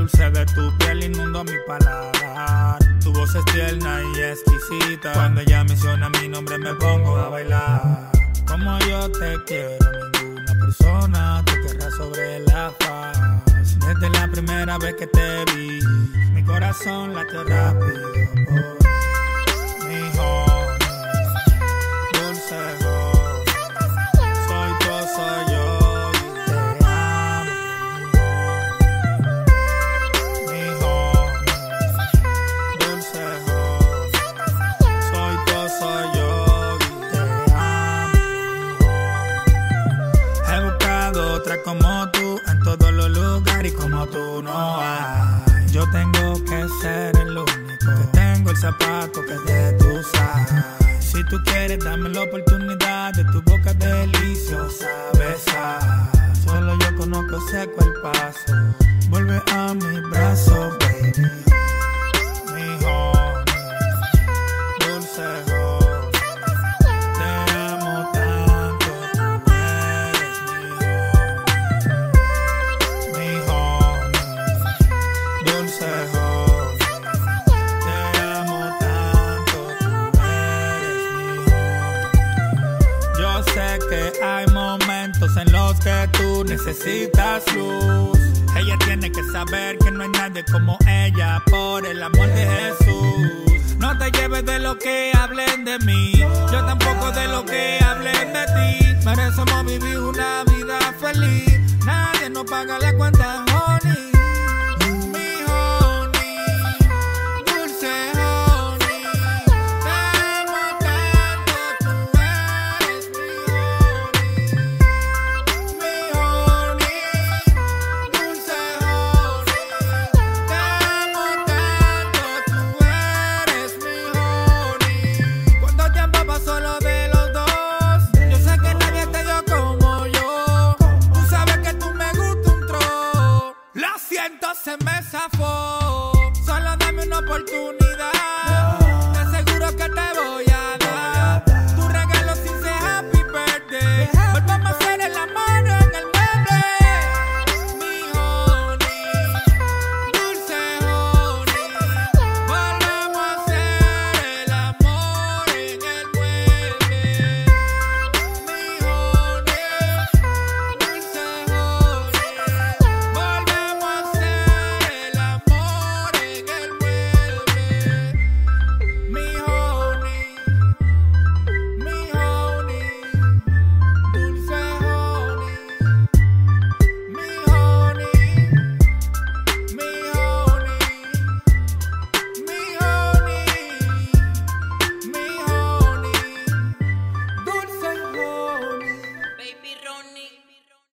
dulce de tu piel inundo mi paladar. Tu voz es tierna y exquisita. Cuando ella menciona mi nombre me pongo a bailar. Como yo te quiero, ninguna persona te querrá sobre la faz. Desde la primera vez que te vi, mi corazón late rápido por mi honey, dulce honey. Soy yo, soy yo y te amo. Mi honey, dulce honey. Soy yo, soy yo y te amo. He buscado otra como tú en todos los lugares y como tú no hay. Yo tengo que ser el único que tengo el zapato que es de tu size. Si tú quieres dame la oportunidad de tu boca deliciosa besar. Solo yo conozco ese cuerpazo. Vuelve a mi brazo, baby. Mi honey, dulce honey. Te amo tanto, tú eres mi honey, dulce honey. Te amo tanto, tú eres mi honey. Yo sé que hay momentos en los que tú necesitas luz. Ella tiene que saber que no hay nadie como ella, por el amor de Jesús. No te lleves de lo que hablen de mí, yo tampoco de lo que hablen de ti. Merecemos vivir una vida feliz, nadie nos paga la cuenta